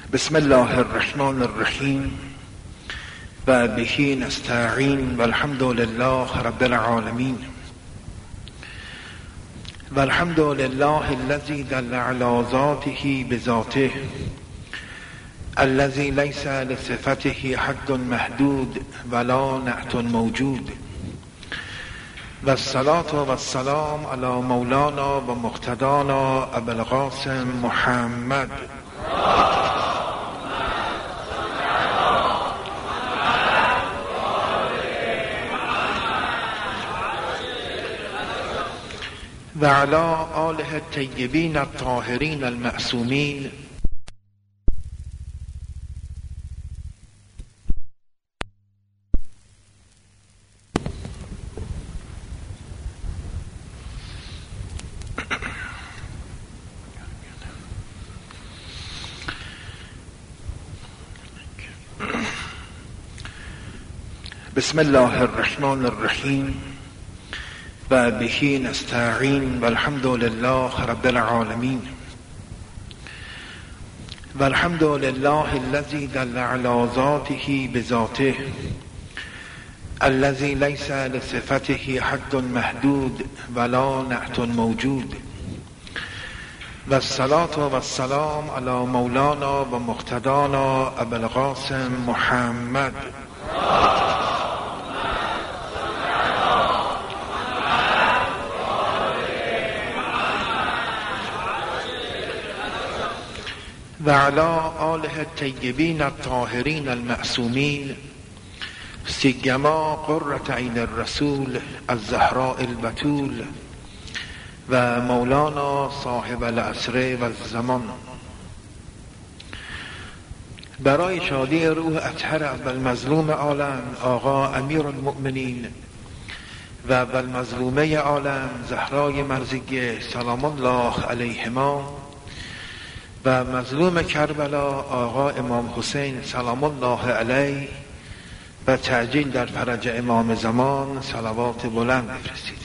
بسم الله الرحمن الرحیم و به نستعین و الحمد لله رب العالمین و الحمد لله الذي دل على ذاته بذاته الذي ليس لصفته حد محدود ولا نعت موجود و الصلاة و السلام علی مولانا و مقتدانا ابو القاسم محمد و علی آله الطیبین الطاهرین المعصومین بسم الله الرحمن الرحیم و به نستعین و الحمد لله رب العالمین و الحمد لله الذي دل على ذاته بذاته الذي ليس لصفته حد محدود ولا نعت موجود و الصلاة و السلام علی مولانا و مقتدانا ابو القاسم محمد و علی آله الطیبین الطاهرین المعصومین سیما قرة عین الرسول الزهراء البتول و مولانا صاحب العصر و الزمان. برای شادی روح اطهر اول مظلوم عالم آقا امیر المؤمنین و اول مظلومه عالم زهرای مرزیه سلام الله علیهما و مظلوم کربلا آقا امام حسین سلام الله علیه و تعجیل در فرج امام زمان صلوات بلند بفرستید.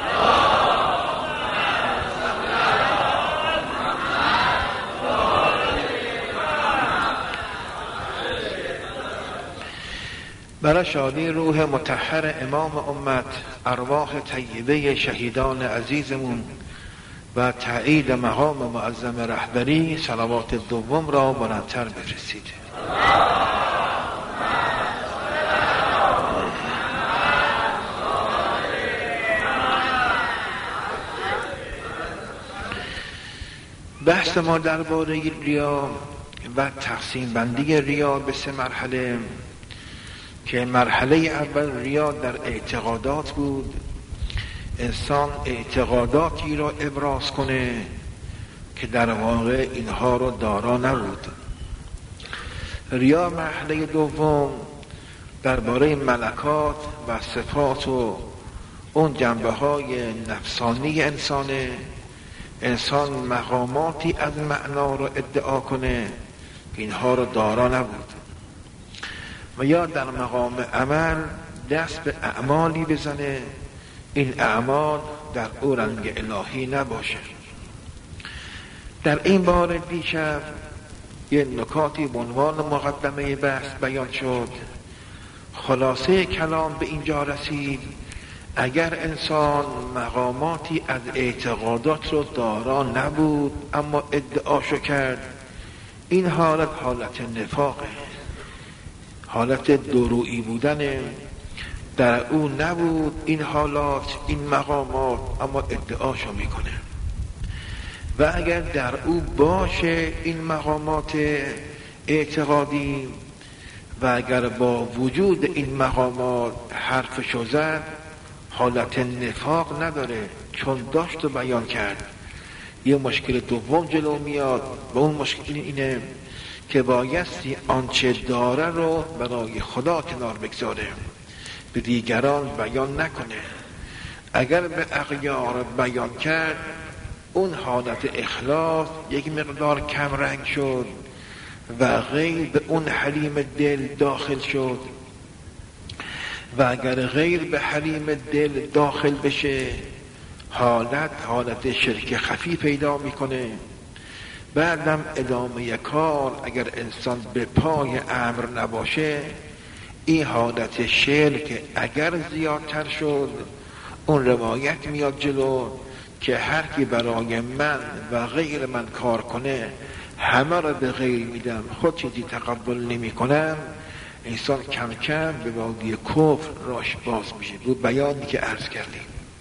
برای شادی روح مطهر امام امت ارواح طیبه شهیدان عزیزمون و تایید مقام معظم رهبری صلوات دوم را بلندتر بفرستید. بحث ما درباره ریا و تقسیم بندی ریا به 3 مرحله که مرحله اول ریا در اعتقادات بود، انسان اعتقاداتی را ابراز کنه که در واقع اینها رو دارا نبود. ریا مرحله دوم درباره ملکات و صفات و اون جنبه های نفسانی انسان مقاماتی از معنا رو ادعا کنه که اینها رو دارا نبود. و یا در مقام عمل دست به اعمالی بزنه این اعمال در او رنگ الهی نباشه. در این بار دیشب یه نکاتی به عنوان مقدمه بحث بیان شد. خلاصه کلام به اینجا رسید اگر انسان مقاماتی از اعتقادات رو دارا نبود اما ادعاشو کرد، این حالت نفاقه، حالت درویی بودنه، در او نبود این حالات این مقامات اما ادعاشو میکنه. و اگر در او باشه این مقامات اعتقادی و اگر با وجود این مقامات حرفشو زد حالت نفاق نداره، چون داشت و بیان کرد. یه مشکل دوم جلو میاد و اون مشکل اینه که بایستی آنچه داره رو برای خدا کنار بگذاره، به دیگران بیان نکنه. اگر به اغیار بیان کرد اون حالت اخلاص یک مقدار کم رنگ شد و غیر به اون حلیم دل داخل شد و اگر غیر به حلیم دل داخل بشه حالت شرک خفی پیدا میکنه بعدم ادامه کار اگر انسان به پای امر نباشه، این حالت شعر که اگر زیادتر شد، اون روایت میاد جلو که هر کی برای من و غیر من کار کنه همه را به غیر میدم، خود چیزی تقبل نمی کنم، انسان کم کم به وادی کفر راش باز میشه. بود بیانی که عرض کردیم.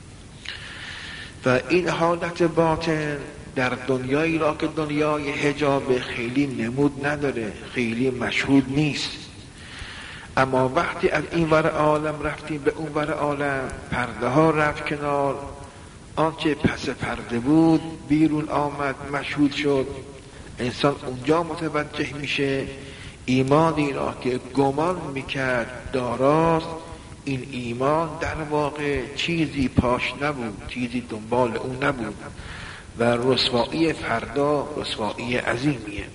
و این حالت باطن در دنیایی را که دنیای حجاب خیلی نمود نداره، خیلی مشهود نیست، اما وقتی از این ور عالم رفتیم به اون ور عالم، پرده ها رفت کنار، آنچه پس پرده بود بیرون آمد، مشهود شد. انسان اونجا متوجه میشه ایمانی را که گمان میکرد داراست، این ایمان در واقع چیزی پاش نبود، چیزی دنبال اون نبود و رسوایی فردا رسوایی عظیمیه.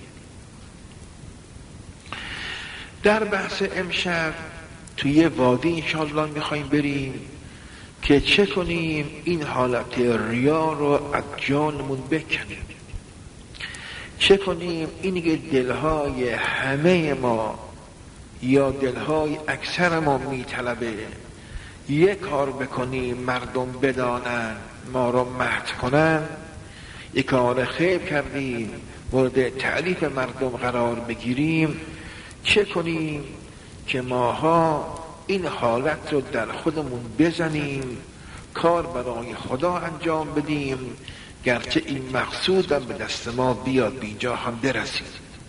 در بحث امشب توی وادی انشاءالله میخواییم بریم که چه کنیم این حالت ریا رو از جانمون بکنیم، چه کنیم اینی که دلهای همه ما یا دلهای اکثر ما میطلبه، یک کار بکنیم مردم بدانن، ما رو مدح کنن، یک کار خیر کردیم مورد تعریف مردم قرار بگیریم. چه کنیم که ماها این حالت رو در خودمون بزنیم، کار برای خدا انجام بدیم، گرچه این مقصودم به دست ما بیاد بینجا هم برسیم.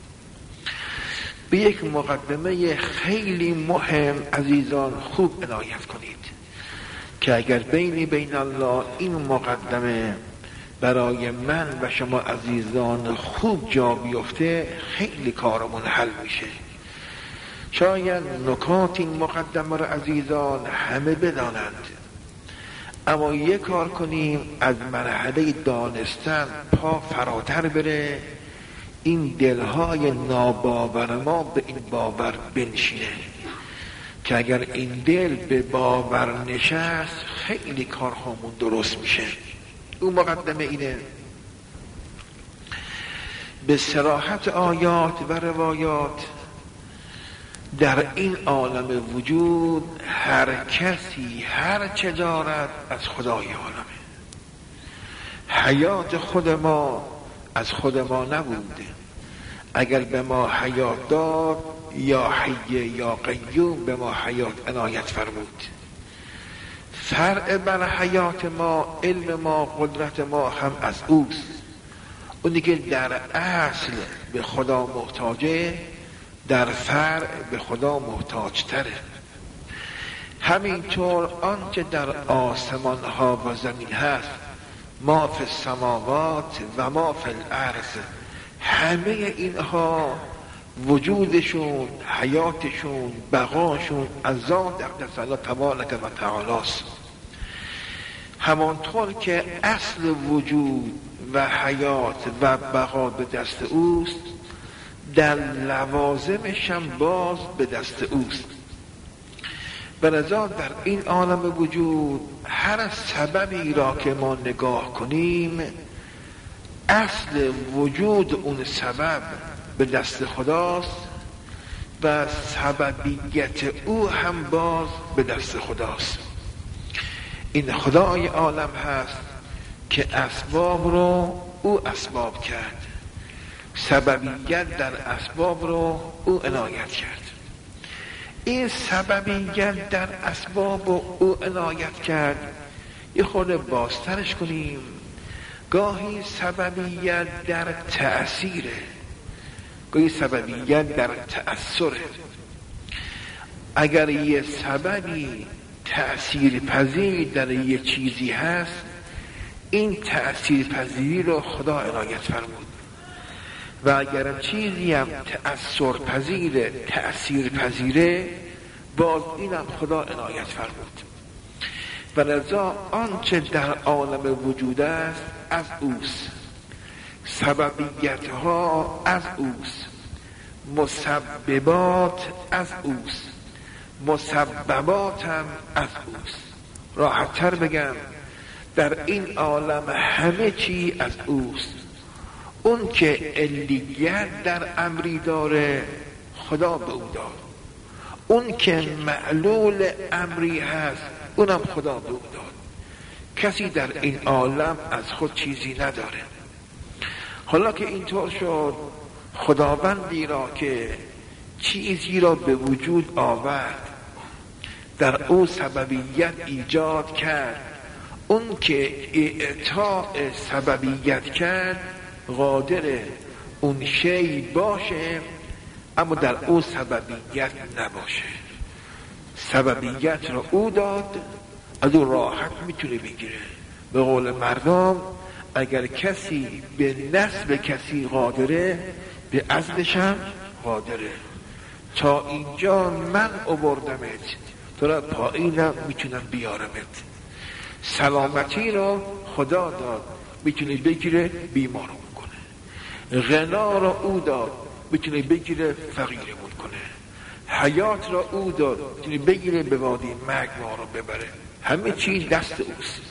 به یک مقدمه خیلی مهم عزیزان خوب عنایت کنید که اگر بین الله این مقدمه برای من و شما عزیزان خوب جا بیفته، خیلی کارمون حل میشه. شاید نکات این مقدمه را عزیزان همه بدانند، اما یک کار کنیم از مرحله دانستن پا فراتر بره، این دلهای ناباور ما به این باور بنشینه که اگر این دل به باور نشست خیلی کارهامون درست میشه. اون مقدمه اینه: به صراحت آیات و روایات در این عالم وجود هر کسی هر چه دارد از خدای عالمه. حیات خود ما از خود ما نبوده، اگر به ما حیات داد یا حی یا قیوم به ما حیات عنایت فرمود. فرع بر حیات ما، علم ما، قدرت ما هم از اوست. اونی که در اصل به خدا محتاجه در فرع به خدا محتاج تره. همینطور آنچه در آسمان ها و زمین هست، ما فی السماوات و ما فی الارض، همه اینها وجودشون، حیاتشون، بقاشون از ذات اقدس الله تبارک و تعالی است. همانطور که اصل وجود و حیات و بقا به دست اوست، در لوازمش هم باز به دست اوست. بلذا در این عالم وجود هر سببی را که ما نگاه کنیم، اصل وجود اون سبب به دست خداست و سببیت او هم باز به دست خداست. این خدای عالم هست که اسباب رو او اسباب کرد، سببیت در اسباب رو او عنایت کرد. این سببیت در اسباب رو او عنایت کرد یه خورده بازترش کنیم. گاهی سببیت در تأثیره، گاهی سببیت در تأثره. اگر یه سببی تأثیر پذیر در یه چیزی هست، این تأثیر پذیری رو خدا عنایت فرمود و اگر چیزی هم تأثیر پذیره، تأثیر پذیره، باز اینم خدا عنایت فرمود. و لذا آنچه در عالم وجود است از اوست، سببیت ها از اوست، مسببات از اوست، مسببات هم از اوست. راحت تر بگم در این عالم همه چی از اوست. اون که علیت در امری داره خدا به او داد، اون که معلول امری هست اونم خدا به او داد. کسی در این عالم از خود چیزی نداره. حالا که اینطور شد، خداوندی را که چیزی را به وجود آورد، در او سببیت ایجاد کرد، اون که اعطاء سببیت کرد قادر اون شی باشه اما در او سببیت نباشه. سببیت را او داد، از او راحت میتونه بگیره. به قول مردم اگر کسی به نسب کسی قادره، به عزلش هم قادره. تا اینجا من آوردمت، تو را پایینم میتونم بیارمت. سلامتی را خدا داد، میتونه بگیره بیمارمون کنه. غنا را او داد، میتونه بگیره فقیرمون کنه. حیات را او داد، میتونه بگیره به وادی مرگ ما رو ببره. همه چیز دست اوست.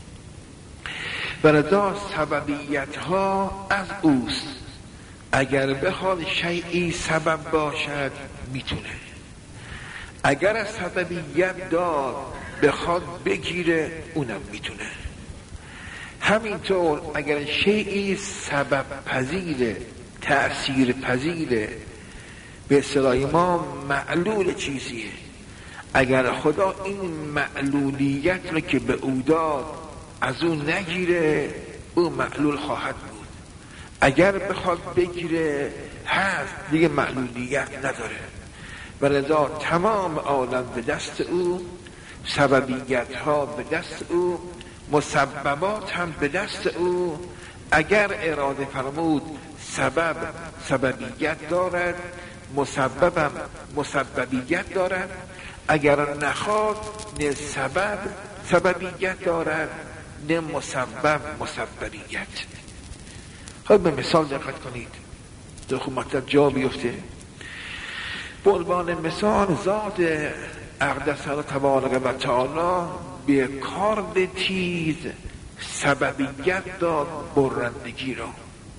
بردا سببیت ها از اوست. اگر بخواد شیئی سبب باشد میتونه. اگر از سببیت داد بخواد بگیره اونم میتونه. همینطور اگر شیئی سبب پذیره، تأثیر پذیره، به اصطلاح ما معلول چیزیه، اگر خدا این معلولیت رو که به او داد از اون نگیره، او معلول خواهد بود. اگر بخواد بگیره هست، دیگه معلولیت نداره. ولذا تمام عالم به دست او، سببیت ها به دست او، مسببات هم به دست او. اگر اراده فرمود سبب سببیت دارد، مسببم مسببیت دارد. اگر نخواد نه سبب سببیت دارد، نه مسبب مسببیت. خب به مثال دقت کنید تا خوب مطلب جا بیفته. به عنوان مثال ذات اقدس تبارک و تعالی به کارد تیز سببیت داد برندگی را.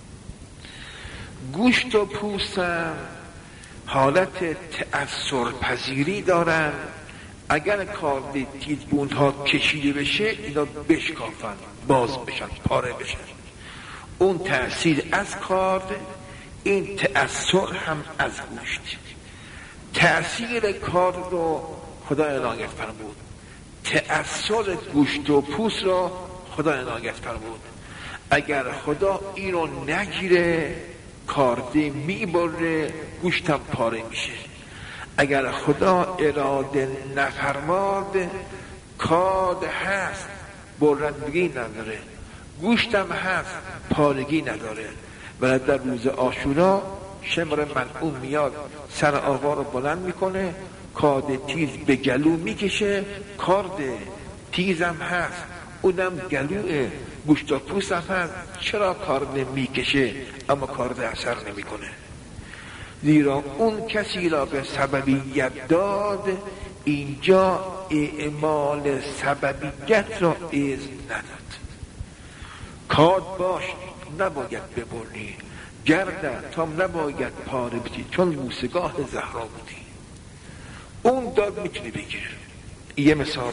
گوشت و پوستم حالت تأثیر پذیری دارن. اگر کارد تیز بوندها کشیده بشه اینا بشکافن، باز بشن، پاره بشن. اون تأثیر از کارد، این تأثیر هم از گوشت. تأثیر کارد رو خدا عنایت فرمود، تأثیر گوشت و پوست را خدا عنایت فرمود. اگر خدا این رو نگیره کارده میبره، گوشتم پاره میشه. اگر خدا اراده نفرماد کارد هست، برندگی نداره، گوشتم هست، پارگی نداره. و در روز عاشورا شمر ملعون میاد، سر آقا رو بلند میکنه، کارد تیز به گلو میکشه. کارد تیزم هست، اونم گلوه، گوشت و پوست هم هست. چرا کارد میکشه اما کارد اثر نمیکنه؟ زیرا اون کسی را به سببیت داد، اینجا اعمال سببیت را اذن نداد. کارد باش نباید ببری، گردن تا نباید پاره بدی، چون بوسگاه زهرا بودی. اون داد میتونی بگیره. یه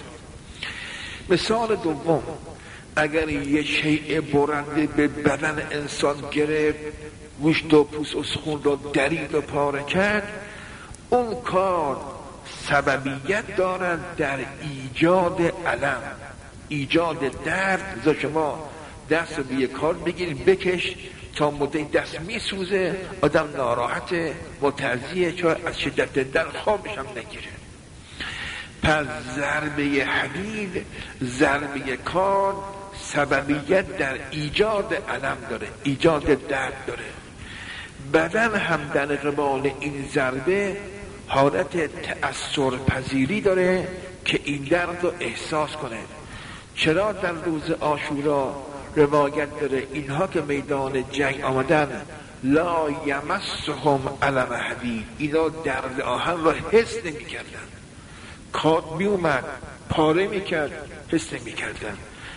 مثال دوم، اگر یه شیء برنده به بدن انسان گرفت، گوشت و پوست و استخون را درید و پاره کرد، اون کار سببیت دارد در ایجاد الم، ایجاد درد. زا شما دست رو به یک کار بگیرید بکش، تا مدت دست میسوزه، آدم ناراحته، متضیه، چون از شدت درد خوابش هم نگیره. پس ضربه حدید، ضربه کار سببیت در ایجاد الم داره، ایجاد درد داره. بدن هم در قبال این ضربه حالت تأثیر پذیری داره که این درد رو احساس کنه. چرا در روز عاشورا روایت داره اینها که میدان جنگ آمدن لا یمسهم علم حدید، اینا درد آهن را حس نمی کردن. کات می اومد پاره می کرد، حس نمی کردن.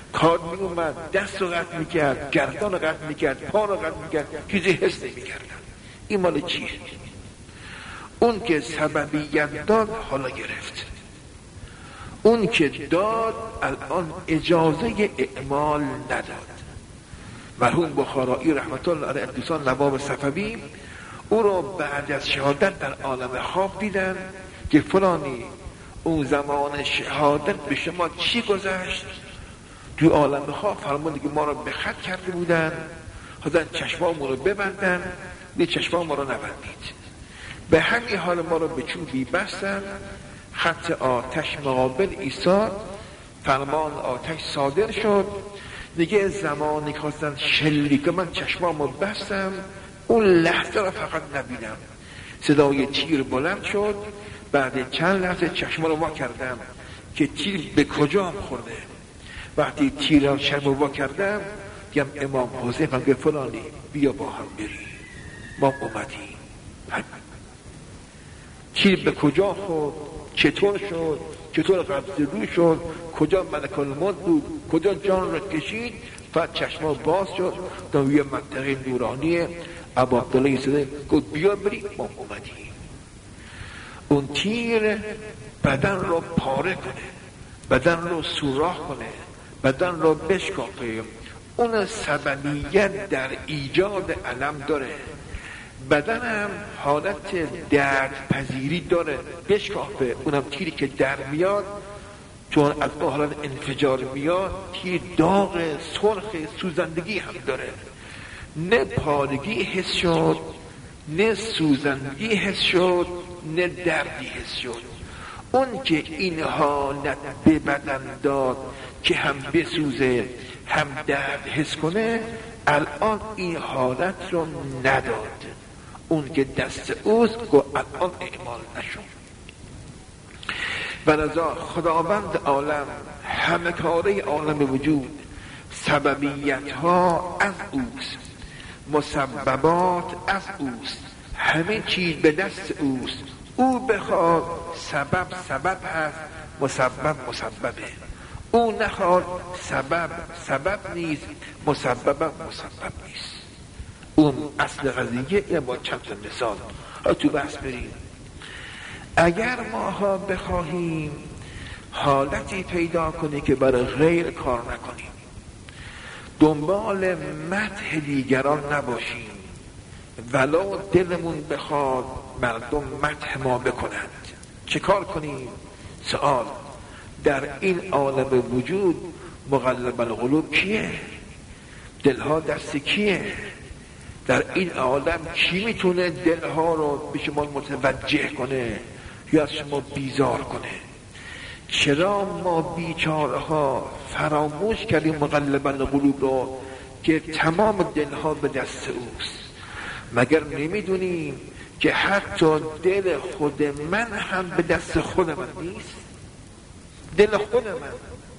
کار می اومد دست رو قطع میکرد، گردان رو قطع میکرد، پا رو قطع میکرد، چیزی حس نمیکردن. این مال چیه؟ اون که سببیت داد حالا گرفت، اون که داد الان اجازه اعمال نداد. مرحوم بخارایی رحمت الله علیه دوستان نواب صفوی او رو بعد از شهادت در عالم خواب دیدن که فلانی اون زمان شهادت به شما چی گذشت؟ تو عالم خواب فرمود که ما رو به خط کرده بودن، حاضر چشمامون رو ببندن، به چشمام ما رو نبندید، به همین حال ما رو به چوبی بستن، خط آتش مقابل ایستاد، فرمان آتش صادر شد. دیگه زمانی که خواستن شلیک که من چشمامو بستم، اون لحظه رو فقط نبینم، صدای تیر بلند شد. بعد چند لحظه چشما رو وا کردم که تیر به کجا خورده. وقتی تیر رو چشم وا کردم دیدم امام حسین هم گفت فلانی بیا با هم بریم، ما اومدیم. تیر به کجا خورد، چطور شد، چطور قبض رو شد، کجا ملک الموت بود، کجا جان رو کشید. بعد چشما باز شد تا یه منطقه نورانی. ابا عبدالله صده گفت بیا بریم، ما اومدیم. اون تیر بدن رو پاره کنه، بدن رو سوراخ کنه، بدن رو بشکافه. اون سببیت در ایجاد علم داره. بدن هم حالت درد پذیری داره، بشکافه. اونم تیری که در میاد چون از اون حالت انفجار میاد، تیر داغ سرخ سوزندگی هم داره. نه پارگی حس شد، نه سوزندگی حس شد، نه دردی حس شد. اون که این حالت به بدن داد که هم بسوزه هم درد حس کنه، الان این حالت رو نداد. اون که دست اوست که الان اعمال نشد. ولذا خداوند عالم، همه کاره عالم وجود، سببیت ها از اوست، مسببات از اوست، همه چیز به دست اوست. او بخواد سبب سبب هست، مسبب مسببه. او نخواد سبب سبب نیست، مسبب مسبب نیست. اون اصل قضیه. این با چند تا مثال تو بحث بریم. اگر ماها بخواهیم حالتی پیدا کنی که برای غیر کار نکنیم، دنبال مدح دیگران نباشیم، ولو دلمون بخواد مردم مدح ما بکنند، چه کار کنیم؟ سوال. در این عالم وجود مغلب القلوب کیه؟ دلها دست کیه؟ در این عالم کی میتونه دلها رو به شما متوجه کنه یا از شما بیزار کنه؟ چرا ما بیچاره ها فراموش کردیم مغلب القلوب رو که تمام دلها به دست اوست؟ مگر نمیدونیم که حتی دل خود من هم به دست خود من نیست؟ دل خود من،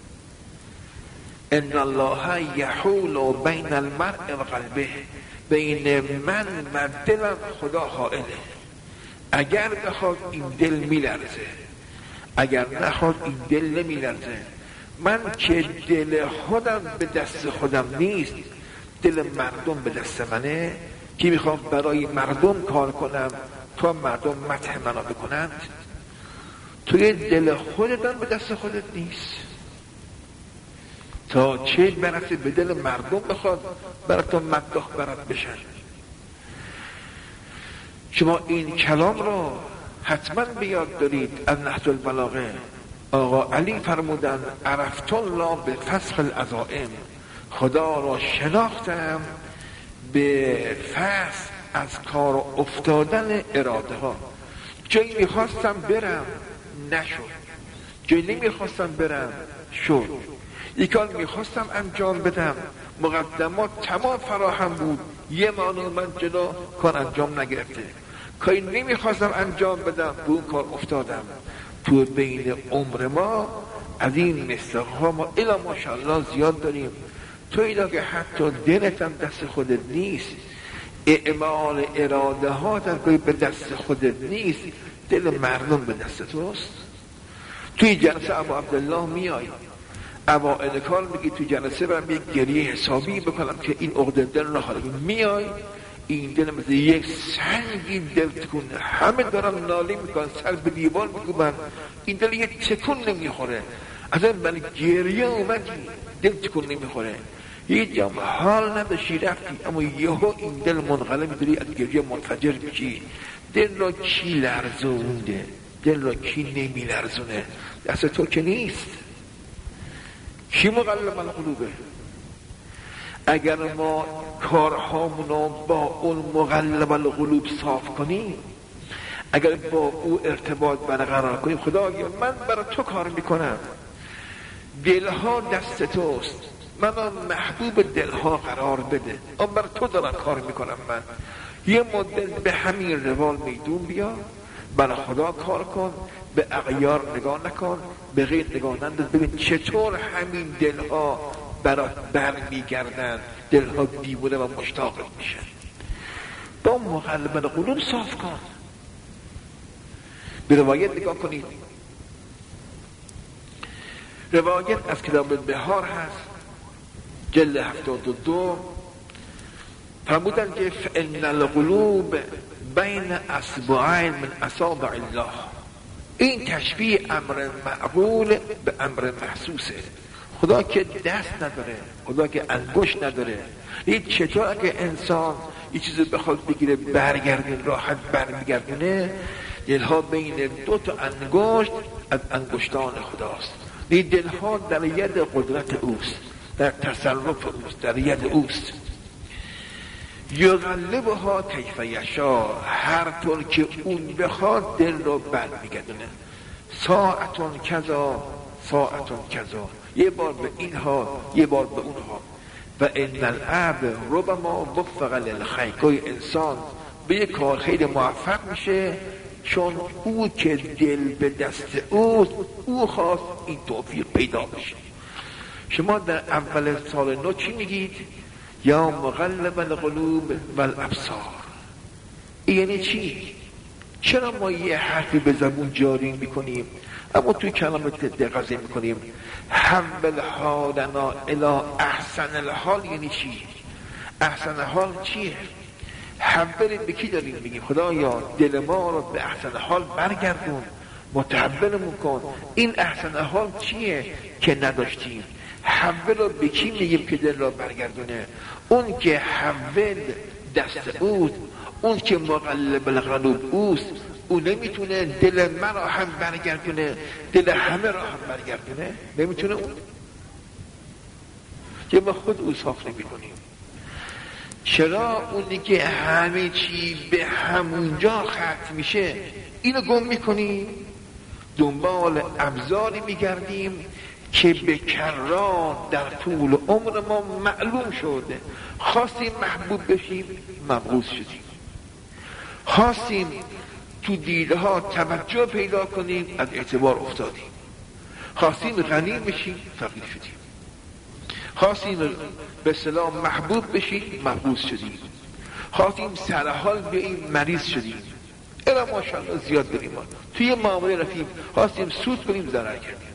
ان الله یحول بین المرء و قلبه، بین من و دلم خدا حائله. اگر بخواد این دل میلرزه، اگر نخواد این دل نمیلرزه. من که دل خودم به دست خودم نیست، دل مردم به دست منه که میخوام برای مردم کار کنم تا مردم مدح منو بکنند. توی دل خودت به دست خودت نیست. تا چه برسه به دل مردم بخواد براتون مدح برات بشن. شما این کلام رو حتما بیاد دارید. از نهج البلاغه آقا علی فرمودن عرفت الله به فسخ العزائم، خدا را شناختم به فسخ از کار افتادن اراده ها. جایی میخواستم برم نشد، جایی نمیخواستم برم شد. یکان میخواستم انجام بدم، مقدمات تمام فراهم بود، یه مانو من جلو کار انجام نگرفته. کاری نمیخواستم انجام بدم، به اون کار افتادم. تو بین عمر ما از این مثالها ما الا ماشاءالله زیاد داریم. تو اینا که حتی دلت هم دست خودت نیست، اعمال اراده ها به دست خودت نیست، دل مردم به دست توست. توی جلسه ابو عبدالله میای، اوائل کار میگی تو جلسه برم یک گریه حسابی بکنم که این عقده دل را حالا میای این دل مثل یک سنگی دل تکون، همه دارن ناله میکنن، سر به دیوار میگوبن، این دل یک تکون نمیخوره. اصلا من گریه اومدی دل تکون نمیخوره، یه جام حال نداشتی رفتی، اما یهو این دل منقلب میداری از گریه منفجر میشی. دل را کی لرزونده؟ دل را کی نمی لرزونه؟ دست تو که نیست. کی مقلب القلوبه؟ اگر ما کارهامونو با اون مقلب القلوب صاف کنیم، اگر با او ارتباط برقرار کنیم، خدایا من برای تو کار میکنم، دلها دست توست، من محبوب دلها قرار بده، من برای تو دارم کار میکنم. من یه مدت به همین روال میدون بیا، برای خدا کار کن، به اغیار نگاه نکن، به غیر نگاه ننداز، ببین چطور همین دلها برات برمیگردن، دلها دیوونه و مشتاق میشن. با مقلب القلوب صاف کن. به روایت نگاه کنید، روایت از کتاب البحار هست، جلد 72، فرمودن که فإن القلوب بین اصبعین من اصابع الله. این تشبیه امر معقول به امر محسوسه. خدا که دست نداره، خدا که انگشت نداره. این چطور اگه انسان یه چیزی بخواد بگیره برگردون راحت برمیگردونه؟ دلها بین دو تا انگشت از انگشتان خداست. این دلها در ید قدرت اوست، در تصرف اوست، در ید اوست. یغلبها کیف یشاء، هر طور که اون بخواد دل رو برمیگردونه. ساعتون کذا ساعتون کذا، یه بار به اینها یه بار به اونها. و ان العبد ربما وفق للخیر، کوئی انسان به یک کار خیلی موفق میشه چون او که دل به دست او خواست این توفیق پیدا بشه. شما در اول سال نو چی میگید؟ یا مقلب القلوب والابصار. یعنی چی؟ چرا ما یه حرفی به زبون جاری میکنیم اما توی کلمات دقیقه میکنیم؟ حول حالنا الی احسن الحال. یعنی چی؟ احسن حال چیه؟ حول به کی داریم میگیم؟ خدایا دل ما رو به احسن حال برگردون، متحولمون کن. این احسن حال چیه که نداشتیم؟ حول رو به کی میگیم که دل را برگردونه؟ اون که حول دست اوست، اون که مقلب القلوب اوست، او نمیتونه دل من را هم برگردونه، دل همه را هم برگردونه؟ نمیتونه اون؟ که ما خود او صاف نمی کنیم. چرا اونی که همه چی به همونجا ختم میشه اینو گم میکنیم؟ دنبال ابزاری میگردیم که به کرران در طول عمر ما معلوم شده. خواستیم محبوب بشیم، مبغوض شدیم. خواستیم تو دیده ها توجه پیدا کنیم، از اعتبار افتادیم. خواستیم غنی بشیم، فقیر شدیم. خواستیم به اصطلاح محبوب بشیم، مبغوض شدیم. خواستیم سرحال بیاییم، مریض شدیم. الا ماشاءالله زیاد بریم. توی معامله رفتیم، خواستیم سود کنیم، ضرر کردیم.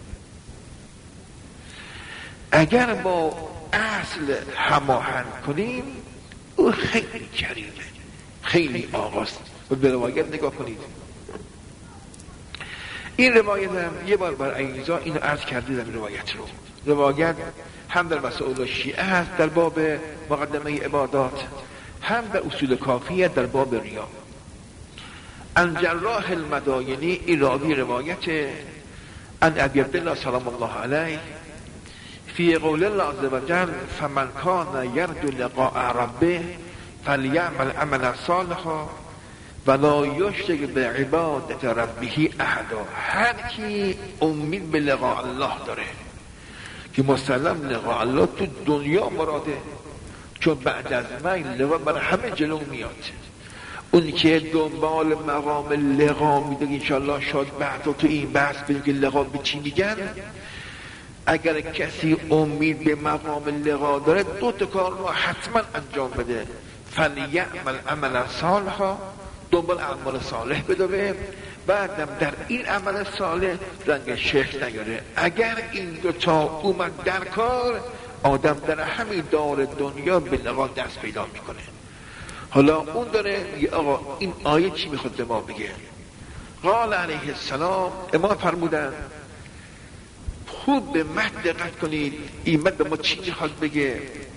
اگر با اصل هماهنگ کنیم، او خیلی کریمه، خیلی آقاست. و به روایت نگاه کنید. این روایت هم یه بار بر ایزا اینو عرض کرده در روایت رو. روایت هم در مسائل شیعه هست در باب مقدمه عبادات، هم در اصول کافیه در باب ریا. ان جراح المداینی ایراوی روایت ان ابی عبدالله سلام الله علیه فی قول الله عز وجل فمن کان یرجو لقاء ربه فلیعمل عملا صالحا ولا یشرک بعبادت ربه احدا. هر کی امید به لقاء الله داره، که مسلم لقاء الله تو دنیا مراده، چون بعد از مرگ لقاء برای همه جلو میاد. اون که دنبال مقام لقاء میده، انشالله شاید بعدا تو این بحث بگه لقاء به چی میگن. اگر کسی امید به مقام لقاء داره، دو تا کار رو حتما انجام بده. فلیعمل عملا صالحا، دنبال اعمال صالح بدوه. بعدم در این عمل صالح رنگ شکل نیاره. اگر این دوتا اومد در کار، آدم در همین دار دنیا به لقا دست پیدا میکنه. حالا اون داره میگه آقا این آیه چی میخواد به ما بگه؟ قال علیه السلام، امام فرمودن خوب به متن دقت کنید، این متن به ما چی میخواد بگه؟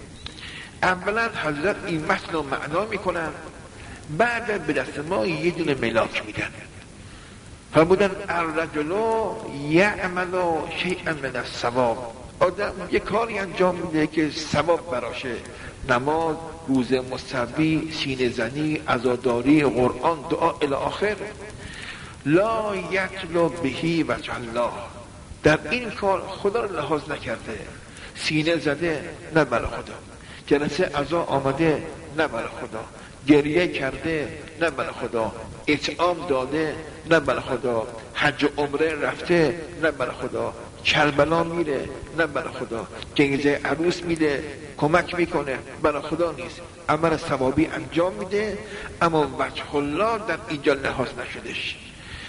اولا حضرت این متن رو معنا میکنن، بعد به دست ما یه دونه ملاک میدن. فرمودن الرجل یعمل شیئا من الثواب، آدم یه کاری انجام میده که ثواب براشه، نماز، روزه مستحبی، سینه زنی، عزاداری، قرآن، دعا الی آخر. لا یطلب بهی وجه الله، در این کار خدا رو لحاظ نکرده، سینه زده نه برای خدا، جلسه عزا آمده نه برای خدا، گریه کرده نه برای خدا، اطعام داده نه برای خدا، حج و عمره رفته نه برای خدا، کربلا میره نه برای خدا، جنازه عروس میده کمک میکنه برای خدا نیست، عمل ثوابی انجام میده اما وجه الله در اینجا لحاظ نشدش.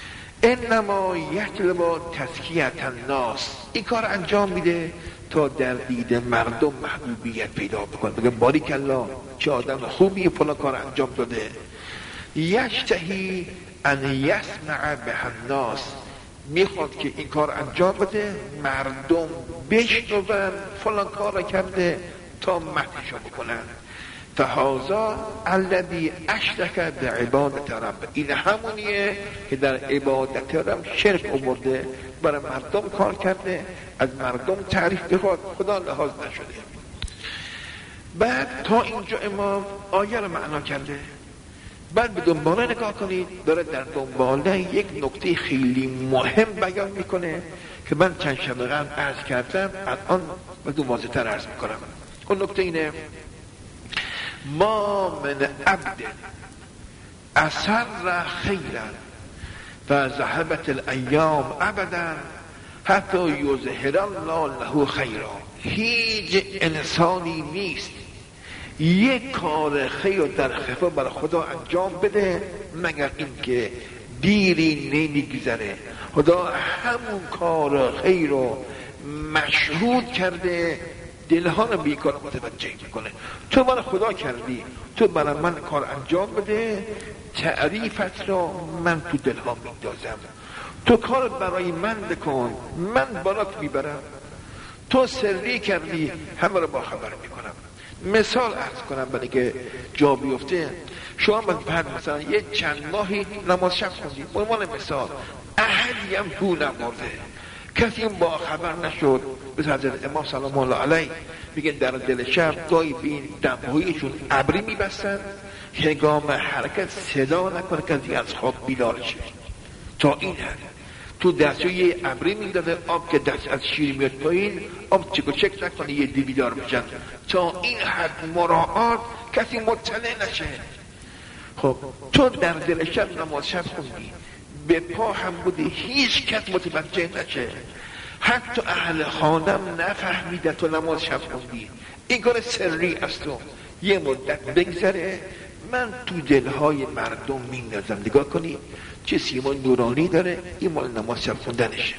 انما یطلب تزکیة الناس، این کار انجام میده تا در دید مردم محبوبیت پیدا بکنه، بگه باریک الله چه آدم خوبی فلان کار انجام داده. یشتهی ان یسمع به الناس، میخواد که این کار انجام بده مردم بشنون فلان کار کرده تا مدحشو بکنن. فهذا الذی اشرک بعبادت رب، این همونیه که در عبادت رب شرک آورده، برای مردم کار کرده، از مردم تعریف بخواد، خدا لحاظ نشده. بعد تا اینجا امام آیه رو معنا کرده، بعد به دنباله نگاه کنید، داره در دنباله یک نکته خیلی مهم بیان میکنه که من چند شب قبل عرض کردم، الان بدون واضح تر عرض میکنم. اون نکته اینه: ما من عبد اثر خیرا و ذهبت الایام ابدا حتی یظهر الله له خیرا. هیچ انسانی نیست یک کار خیر در خفا برای خدا انجام بده مگر اینکه دیری نمیگذره خدا همون کار خیر رو مشهود کرده، دلها رو بیکار متوجه میکنه. تو برای خدا کردی، تو برای من کار انجام بده، تعریفت را من تو دلها میندازم. تو کار برای من بکن، من برات میبرم. تو سری کردی، همه رو با خبر میکنم. مثال عرض کنم برای که جا بیفته. شما بعد مثلا یه چند ماهی نماز شب خوندی، به عنوان مثال احدی هم تو نمارده، کسی هم با خبر نشد. به حضرت امام سلام الله علیه میگن در دل شب گاهی بین دمهایشون ابری میبستن، هنگام حرکت صدا نکنه کسی از خواب بیدار شه. تا این حد تو دستو یه ابری میداده، آب که دست از شیر میاد پایین، آب چک و چک نکنه یه دی بیدار بشن. تا این حد مراعات کسی مطلع نشه. خب تو در دل شب نماز شب خوندی، به پا هم بودی، هیچ کس متوجه نشه، حتی اهل خانم نفهمیده تو نماز شب خوندی، این کار سری است. و یه مدت بگذره من تو دلهای مردم میندازم، نگاه کنی چه سیما نورانی داره، این مال نماز شب خوندنشه.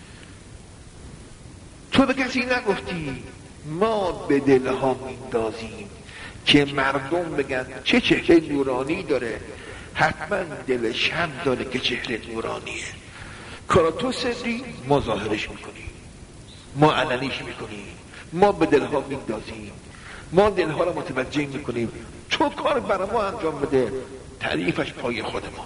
تو به کسی نگفتی، ما به دلها میندازیم که مردم بگن چه چهره نورانی داره، حتما دل شب داره که چهره نورانیه. کارا تو سری ما ظاهرش میکنیم، ما علنیش میکنیم، ما به دلها میندازیم، ما دلها رو متوجه میکنیم. تو کار برای ما انجام بده، تعریفش پای خود ما.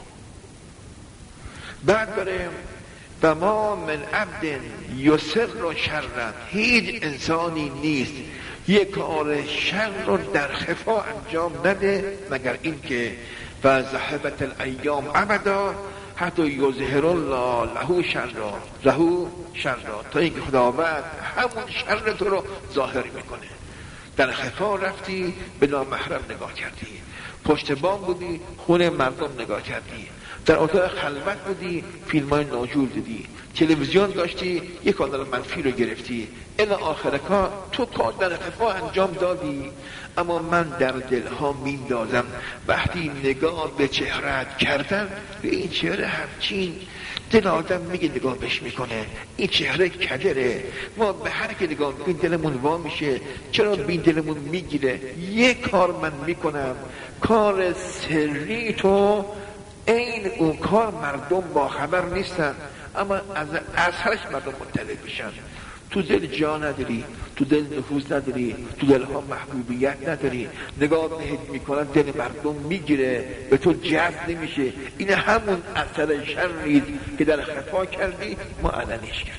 بعد داره و ما من عبد یسر و شرن، هیچ انسانی نیست یک کار شر رو در خفا انجام نده مگر اینکه و ذهبت الایام ابدا حتی یظهر الله له شرا، تا اینکه خداوند همون شر تو رو ظاهر میکنه. در خفا رفتی به نامحرم نگاه کردی، پشت بام بودی خونه مردم نگاه کردی، در اتاق خلوت بودی فیلمای ناجور دیدی، تلویزیون داشتی یک کانال منفی رو گرفتی، الی آخر کار تو کار در خفا انجام دادی. اما من در دلها میندازم وقتی نگاه به چهرهت کردن، به این چهره همچین دل آدم میگه نگاه بهش میکنه این چهره کدره، ما به هر که نگاه میکنیم دلمون وا میشه، چرا بین دلمون میگیره؟ یک کار من میکنم، کار سری تو این اون کار مردم با خبر نیستن، اما از اثرش مردم مطلع بشن. تو دل جا نداری، تو دل نفوذ نداری، تو دلها محبوبیت نداری، نگاه بهت میکنن دل مردم میگیره، به تو جذب نمیشه. این همون اثر شرید که در خفا کردی ما علنیش کردیم.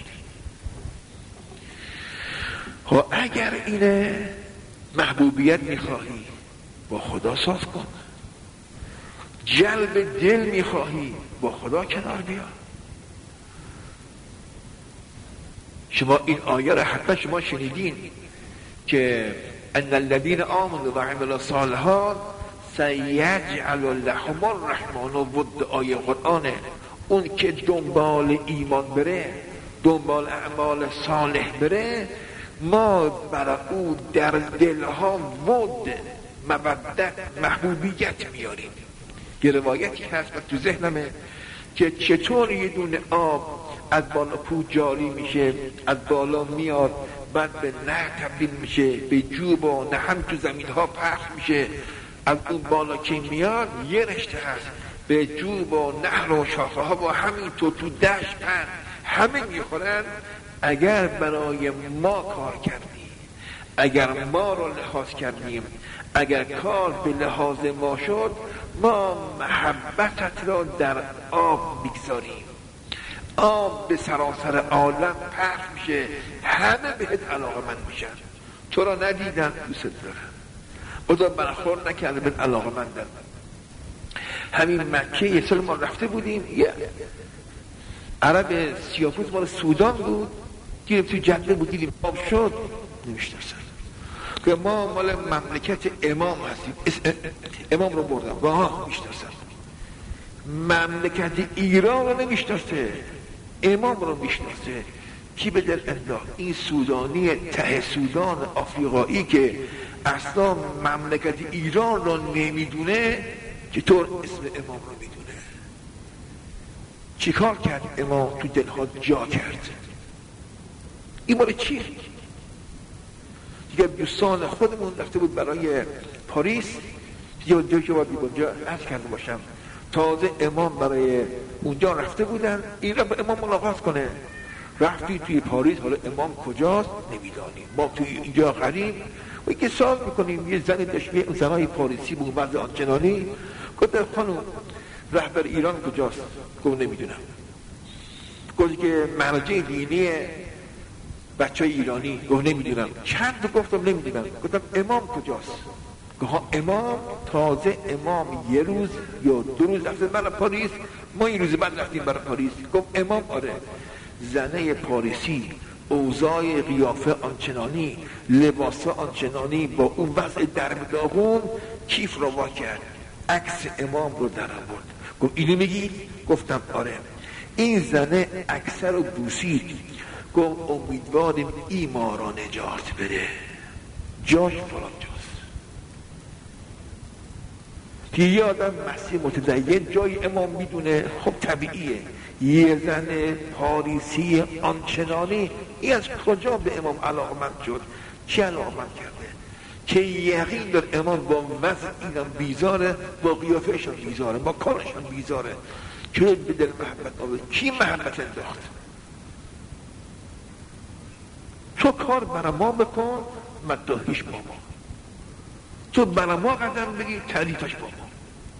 خب اگر این محبوبیت میخواهی با خدا صاف کن، جلب دل میخواهی با خدا کنار بیا. شما این آیه را حتما شما شنیدین که ان الذين آمنوا وعملوا الصالحات سيجعل لهم الرحمن ود. آیه قرآنه. اون که دنبال ایمان بره، دنبال اعمال صالح بره، ما برای او در دلها ود، مودت، محبوبیت میاریم. یه روایتی هست و تو ذهنمه که چطور یه دونه آب از بالا کوه جاری میشه، از بالا میاد، بعد به نهر تبدیل میشه، به جوب و نهم تو زمین ها پخش میشه، از اون بالا که میاد یه رشته هست به جوب و نهر و شاخه ها با همین تو دشت پن همه میخورن. اگر برای ما کار کردیم، اگر ما رو لحاظ کردیم، اگر کار به لحاظ ما شد، ما محبتت را در آب میگذاریم، آب به سراسر عالم پخش میشه، همه بهت علاقه‌مند میشن. تو را ندیدن دوست دارن، خدا برخورد نکرده بهت علاقه‌مندن. همین مکه یه سال ما رفته بودیم، یه عرب سیاپوس مال سودان بود، گیرم تو جنگل بود، دیدیم آب شد، نمیشناسن که ما مال مملکت امام هستیم. امام رو بردم واها میشناسن، مملکت ایران رو نمیشناسه، امام رو میشناسه. کی به دل انداخت؟ این سودانی ته سودان آفریقایی که اصلا مملکت ایران رو نمیدونه، چطور اسم امام رو میدونه؟ چی کار کرد امام تو دلها جا کرد؟ این مال چیه؟ دیگه دوستان خودمون رفته بود برای پاریس، دیگه جایی که باید اونجا عرض کرده باشم، تازه امام برای اونجا رفته بودن، این را با امام ملاقات کنه. رفتی توی پاریس، حالا امام کجاست نمیدانیم، ما توی اینجا غریب و که سوال میکنیم. یه زن دشمی اون زنای پاریسی بود مرد آنچنانی، گفت خانم رهبر ایران کجاست؟ گفت نمیدونم. گفت که مرجع دینی بچه ایرانی؟ گفت نمیدونم. چند گفتم نمیدونم. گفتم امام کجاست؟ گفت امام تازه امام یه روز یا 2 روز رفته برای پاریس، ما این روز بعد رفتیم برای پاریس. گفت امام آره. زنه پاریسی، اوضاع قیافه آنچنانی، لباس آنچنانی، با اون وضع درب داغون کیف رو وا کرد، عکس امام رو در آورد. گفت اینو میگی؟ گفتم آره. این زنه عکس رو بوسید، گفت امیدواریم این ما را نجات بده، جاش فلان جاست. که یه آدم مسیح متدین جای امام میدونه، خب طبیعیه. یه زن پاریسی آنچنانی، این از کجا به امام علاقمند شد؟ چی علاقمند کرده؟ که یقین دار امام با وضع اینم بیزاره، با قیافهشان بیزاره، با کارشان بیزاره، که به دل محبت آورد. کی محبت انداخت؟ تو کار برای ما بکن، مداحیش با ما. تو برای ما قدم بگیر، تعریفش با ما.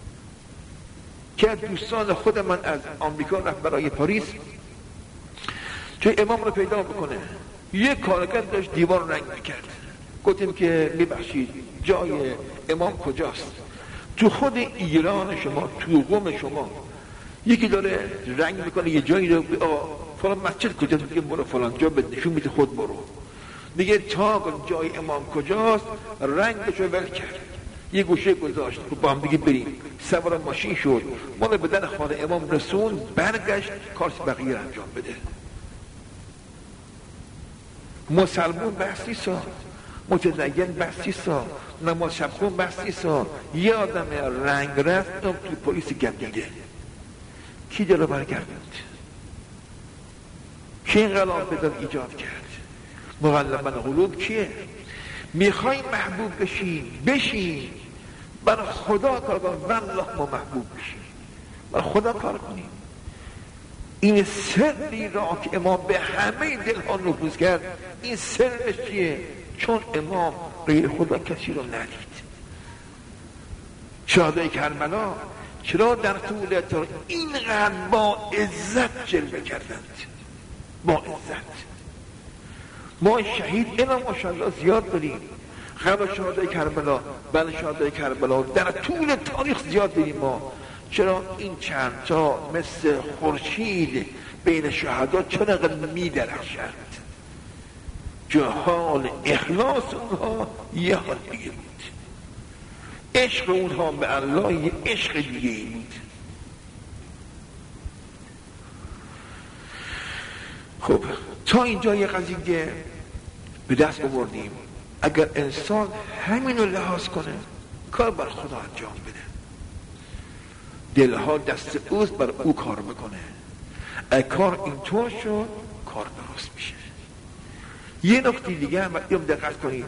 که دوستان خود من از آمریکا رفت برای پاریس، چون امام رو پیدا بکنه، یک کارگرد داشت دیوار رنگ میکرد. گفتیم که ببخشید جای امام کجاست؟ تو خود ایران شما، تو قم شما، یکی داره رنگ میکنه یه جایی رو، فلان مسجد کجاست؟ میگه برو فلان جا، به نشون میده خود برو. میگه تا جای امام کجاست؟ رنگشو ول کرد. یه گوشه گذاشت که با هم دیگه بریم. سوار ماشین شد، ما رو به در خانه امام رسون، برگشت کارش بقیه رو انجام بده. مسلمون بس 30 سال، متدین بس 30 سال، نماز شبخون بس 30 سال، یه آدم رنگ رفت تو پلیس گندیده. کی جلو برگردند؟ کی انقلاب بدن ایجاد کرد؟ مغلبن قلوب کیه؟ میخوای محبوب بشین برای خدا کار کنیم، والله ما محبوب بشیم، برای خدا کار کنیم. این سری را که امام به همه دلها نفوذ کرد، این سرش چیه؟ چون امام غیر خدا کسی رو ندید. شهدای کربلا چرا در طول تاریخ اینقدر با عزت جلوه کردند؟ با عزت. ما شهید اینا ماشاءالله زیاد داریم، قبل شهدای کربلا، بعد شهدای کربلا، در طول تاریخ زیاد داریم. ما چرا این چند تا مثل خورشید بین شهدا چرا می درخشند؟ حال اخلاص اونها یه حال دیگه بود، عشق اونها به الله یه عشق دیگه بود. خب تا اینجا یه قضیه به دست آوردیم. اگر انسان همینو لحاظ کنه، کار بر خدا انجام بده، دلها دست اوست، بر او کار بکنه. اگر کار اینطور شد، کار درست میشه. یه نکته دیگه هم دقت کنید.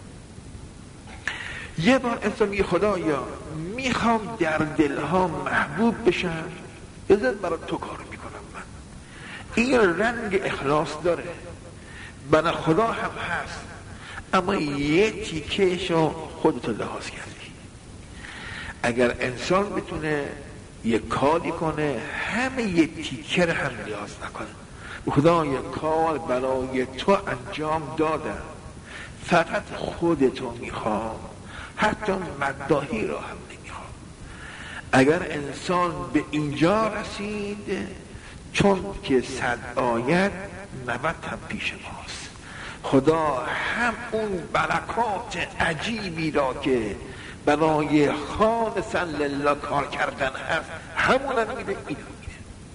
یه بار انسان میگه خدایا میخوام در دلها محبوب بشم، ازت برای تو کار میکنم. من این رنگ اخلاص داره، برای خدا هم هست، اما یه تیکهشو خودتو لحاظ کردی. اگر انسان بتونه یه کاری کنه، همه یه تیکه رو هم لحاظ نکنه، خدا یه کار برای تو انجام دادم، فقط خودتو میخوام، حتی مداحی رو هم نمیخوام. اگر انسان به اینجا رسید، چون که 100 آیت 90 هم پیش ماست، خدا هم اون برکات عجیبی را که برای خالصا لله کار کردن هست، همون هم میده، اینو میده.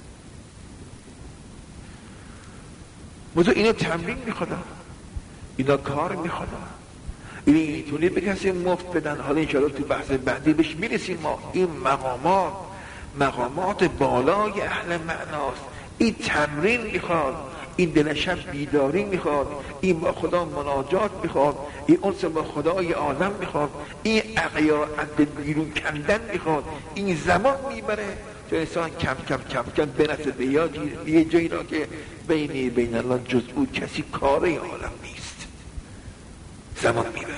اینو تمرین میخواد، اینا کار میخواد. اینطوری به کسی مفت بدن. حالا انشاءالله تو بحث بعدی بهش میرسیم. ما این مقامات بالای اهل معناست. این تمرین میخواد، این دلشب بیداری میخواد، این با خدا مناجات میخواد، این انس با خدای عالم میخواد، این عقیات بیرون کندن میخواد. این زمان میبره تو انسان کم کم برسه به یه جایی را که بین الله جز او کسی کاره عالم نیست. زمان میبره.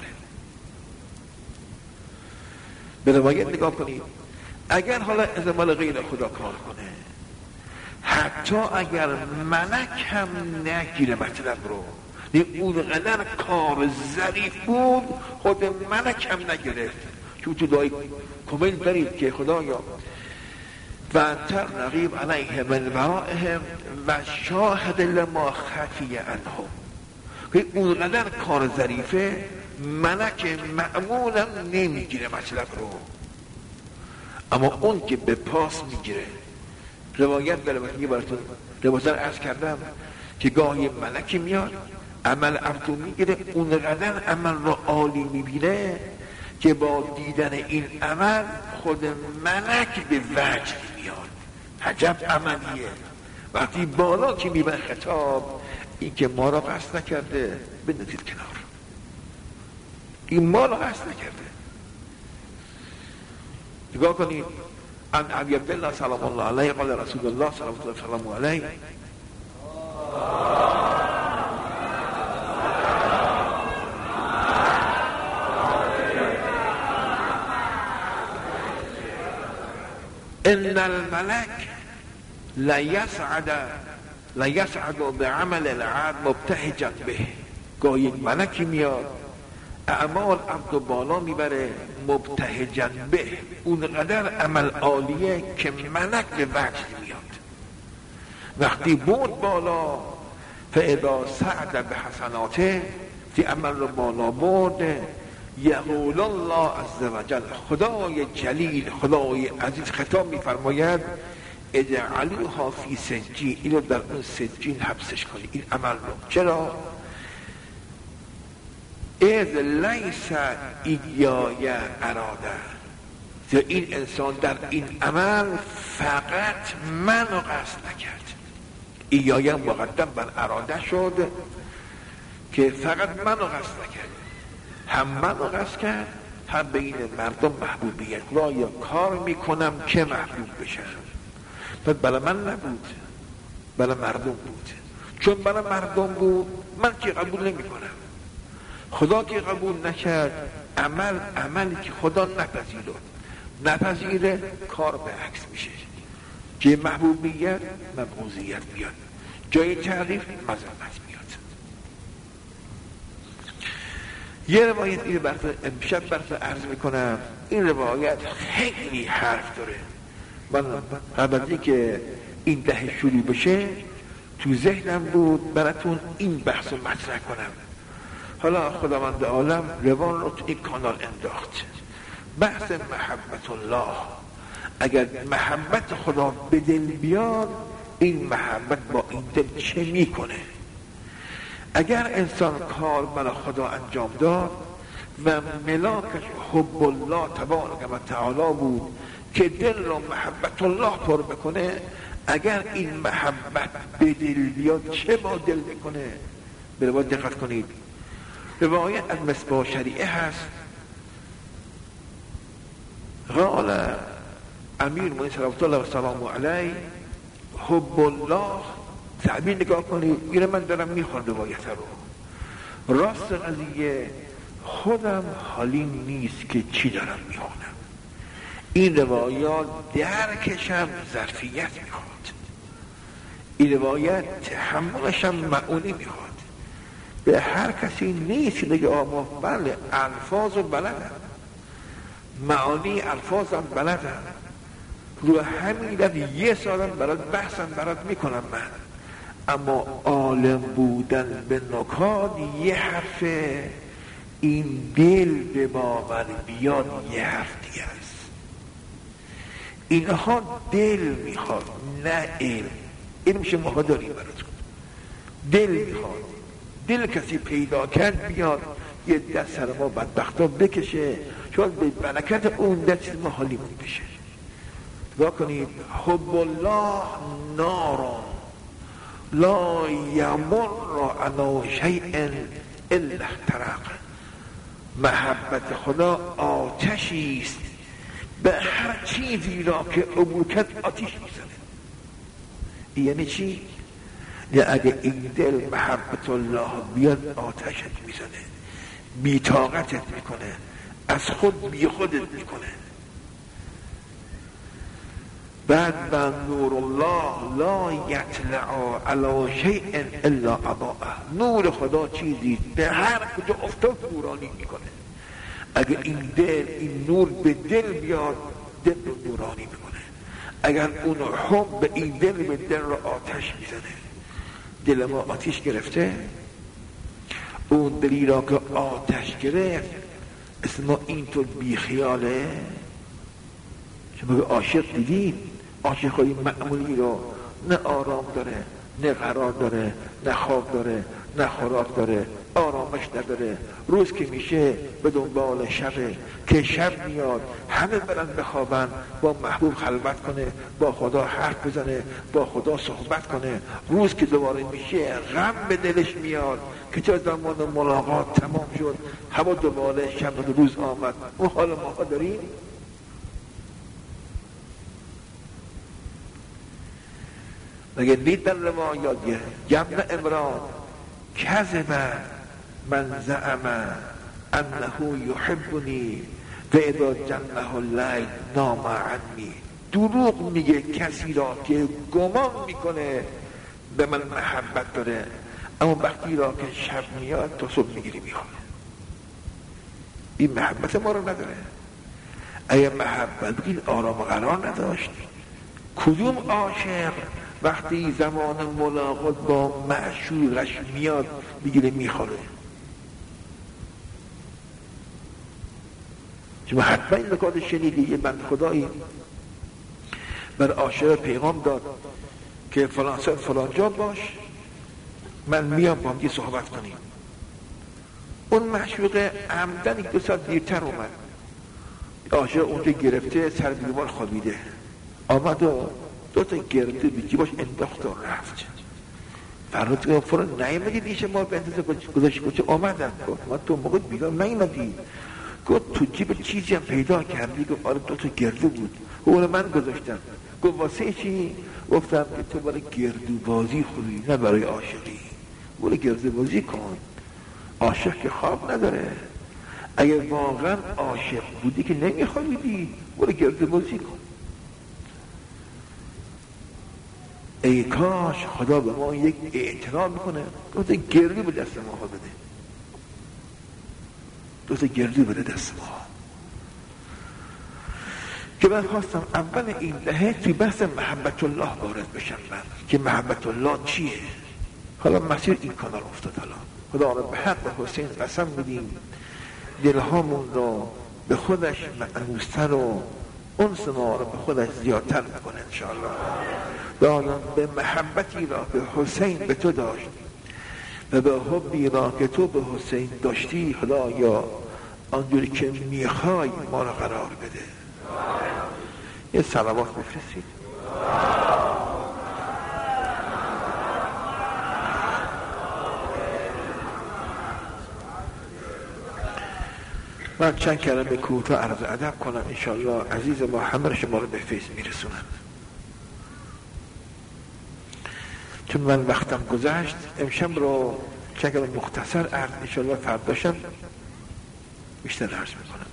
به روایت نگاه کنید. اگر حالا ازمال غیر خدا کار کنه، حتی اگر ملک هم نگیره مطلب رو، اون قدر کار ظریف بود، خود ملک هم نگرفت. چون تو دعای کامل دارید که خدایا و انتر نقیب علیه من ورائهم و شاهد لما خفی عنهم. که اون قدر کار ظریفه، ملک معمولا نمیگیره مطلب رو، اما اون که به پاس میگیره. روایت برای براتون روایت عرض کردم که گاهی ملکی میاد عمل عبدو میگیره، اون قدر عمل رو عالی میبینه که با دیدن این عمل خود ملک به وجد میاد. عجب عملیه. وقتی بالا که میبن خطاب، این که ما را قصد نکرده بندازید کنار، این ما را قصد نکرده. نگاه کنید. عن ابی عبدالله سلام الله علیه قال رسول الله صلی الله علیه ان الملك لا يسعد بعمل العبد مبتهجا به. گاهی یک ملکی میاد اعمال عبد بالا میبره، مبتهجا به، اون قدر عمل عالیه که ملک به وجد میاد. وقتی بود بالا، فاذا سعد به حسناته، تی عمل رو بالا برده، یقول الله عز وجل، خدای جلیل، خدای عزیز خطاب میفرماید اجعلوها فی سجین، اینو در اون سجین حبسش کنید، این عمل رو. چرا؟ اذ لیس ایای اراده، این انسان در این عمل فقط منو قصد نکرد. ایای مقدم بر اراده شد که فقط منو قصد نکرد، هم منو قصد کرد، هم بین مردم محبوبیت را یا کار میکنم که محبوب بشم. پس برای من نبود، برای مردم بود. چون برای مردم بود من که قبول نمی کنم، خدا که قبول نکرد، عملی که خدا نپذیره کار به عکس میشه. جای محبوبیت مبغوضیت میاد، جای تعریف مذمت میاد. یه روایت این امشب براتون عرض میکنم. این روایت خیلی حرف داره. من قبل از اینکه این دهه شروع بشه تو ذهنم بود براتون این بحث رو مطرح کنم. حالا خداوند عالم روان رو تو این کانال انداخت. بحث محبت الله. اگر محبت خدا به دل بیاد، این محبت با این دل چه میکنه؟ اگر انسان کار برای خدا انجام داد و ملاکش حب الله تبارک و تعالی بود که دل را محبت الله پر بکنه، اگر این محبت به دل بیاد چه با دل بکنه؟ به روایت دقت کنید. روایت از مصباح شریعه هست. قال امیر مومنین صلوات الله و سلام علیه حب الله، تعبیر نگاه کنید. اینه من دارم میخوام روایت رو. راست قضیه خودم حالی نیست که چی دارم میخونم. این روایات درکشم ظرفیت میخواد. این روایت تحملشم معونی میخواد. به هر کسی نیست که بگه آقا بله الفاظ رو بلدم، معانی الفاظم بلدم، رو همین لب یه سالم برات بحثم برات میکنم من، اما عالم بودن به نکات یه حرفه، این دل به باور بیاد یه حرف دیگه است. اینها دل میخواد نه علم. علمش ما داریم براتون. دل میخواد. دل کسی پیدا کرد بیاد یه دست سر ما بدبختا بکشه، چون به برکت اون دست ما حالیمون بشه. دعا کنید حب الله نارون لا یمر علی شیء الا احترق. محبت خدا آتشی است، به هر چیزی را که عبور کرد آتش میزنه. یعنی چی؟ یعنی اگه این دل محبت الله بیاد آتشت میزنه، بی‌طاقتت میکنه، از خود بی خودت میکنه. بعد با نور الله لا یطلع علی شیء الا اضاءه. نور خدا چیزی به هر کجا افتاد نورانی میکنه. اگر این دل، این نور به دل بیاد، دل رو نورانی میکنه. اگر اون حب به این دل، به دل رو آتش میزنه. دل ما آتش گرفته، اون دلی را که آتش گرفت اسم ما اینطور بی خیاله. شما به عاشق دیدید؟ عاشق های معمولی رو نه آرام داره، نه قرار داره، نه خواب داره، نه خوراک داره، آرامش نداره. روز که میشه به دنبال شبه که شب میاد همه برن بخوابن، با محبوب خلوت کنه، با خدا حرف بزنه، با خدا صحبت کنه. روز که دوباره میشه غم به دلش میاد که چه زمان ملاقات تمام شد، همه دوباره شب روز آمد. اون حال ما داریم. مگه دید در روایات یبن عمران کذب من زعم انه یحبنی و اذا جنه اللیل نام عنی. دروغ میگه کسی را که گمان میکنه به من محبت داره، اما وقتی را که شب میاد تو صبح میگیری میخواد. این محبت ما رو نداره. اگه محبت این آرام و قرار نداشت، کدوم عاشق وقتی زمان ملاقات با معشوقش میاد میگیره میخوره؟ شما حتما این نکات شنیدی. یه بند خدایی بر عاشق پیغام داد که فلان ساعت فلان جا باش، من میام با هم یه صحبت کنیم. اون معشوق عمدن 1-2 ساعت دیرتر اومد. عاشق اونجا گرفته سر دیوار خوابیده، آمد و 2 تا گرده به جیباش انداخت و رفت. فردا گفت فرا نیومدی دیشه ما به انتظار گذاشت. گفت آمدم. گفت ما تو موقع بیدار نیومدی. گفت تو جیب چیزی هم پیدا کردی؟ گفت آره 2 تا گرده بود، اون من گذاشتم. گفت واسه چی؟ گفتم که تو برای گردو بازی خوری نه برای عاشقی. برای گردو بازی کن، عاشق که خواب نداره. اگر واقعا عاشق بودی که نمیخوابیدی، برای گردو بازی کن. ای کاش خدا به ما یک اعتراف میکنه، 2 تا گردو به دست ما بده، 2 تا گردو بده دست ما. که من خواستم اول این دهه توی بحث محبت الله وارد بشم من، که محبت الله چیه. حالا مسیر این کانال افتاد. حالا خدا را به حق حسین قسم میدیم دلهامون رو به خودش معنوستر و انس ما رو به خودش زیادتر میکنه انشاءالله. دادم به محبتی را به حسین به تو داشت و به حبی را که تو به حسین داشتی خدایا آنجوری که میخوای ما را قرار بده. یه صلوات بفرستید. من چند کلمه کوتاه عرض ادب کنم انشاءالله عزیز ما همه شما رو به فیض میرسونم. چون من وقتم گذشت، امشب رو چند کلمه مختصر عرض انشاءالله فرداشم بیشتر عرض میکنم.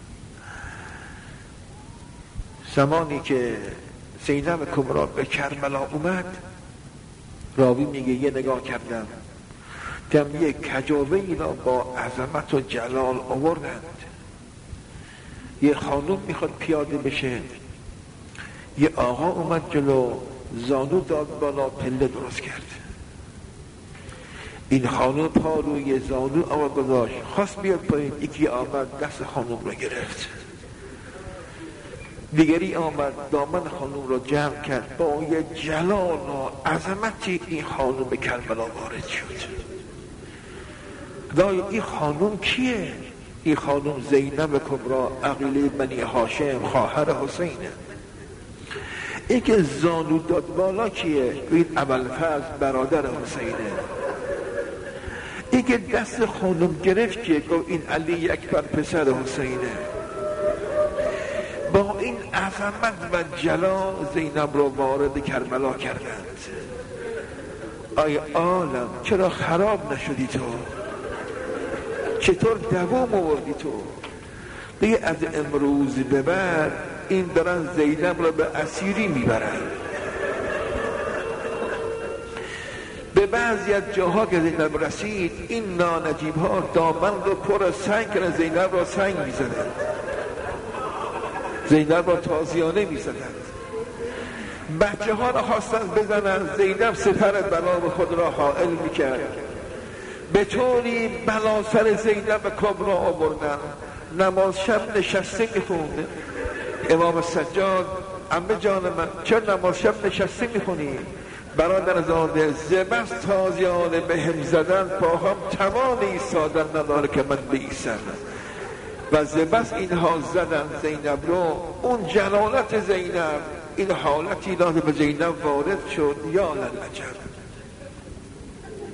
زمانی که زینب کبری به کربلا اومد، راوی میگه یه نگاه کردم دم یک کجاوه‌ای را با عظمت و جلال آوردند. یه خانم میخواد پیاده بشه، یه آقا اومد جلو، زانو داد بالا، پله درست کرد. این خانم پا روی زانو آقا گذاشت، خواست بیاد پایین، یکی آمد دست خانم رو گرفت، دیگری آمد دامن خانم رو جمع کرد. با یه جلال و عظمتی این خانم به کربلا وارد شد. خدای این خانم کیه؟ این خانم زینب کبری عقیله بنی هاشم خواهر حسینه. این که زانو داد بالا کیه؟ این ابوالفضل برادر حسینه. این که دست خانم گرفت کیه؟ گفت این علی اکبر پسر حسینه. با این عظمت و جلال زینب رو وارد کربلا کردند. آیا عالم چرا خراب نشدی تو؟ چطور دوام آوردی تو؟ دیگه از امروز به بعد این دارن زینب رو به اسیری میبرن. به بعضی از جاها که زینب رسید، این نانجیب ها دامن رو پر سنگ کردن، زینب رو سنگ میزدن، زینب رو تازیانه میزدن. بچه ها رو خواستن بزنن، زینب سپر بلا به خود را حائل میکرد. به طوری بلا سر زینب کبری آوردن. نماز شب نشسته میخوند. امام سجاد عمه جان من چرا نماز شب نشسته میخونی؟ برادر زاده زبست تازیانه به هم زدن، پاهم توان ایستادن نداره که من بایستم. و زبست اینها زدن زینب رو. اون جلالت زینب این حالتی داده به زینب وارد شد. یا للعجب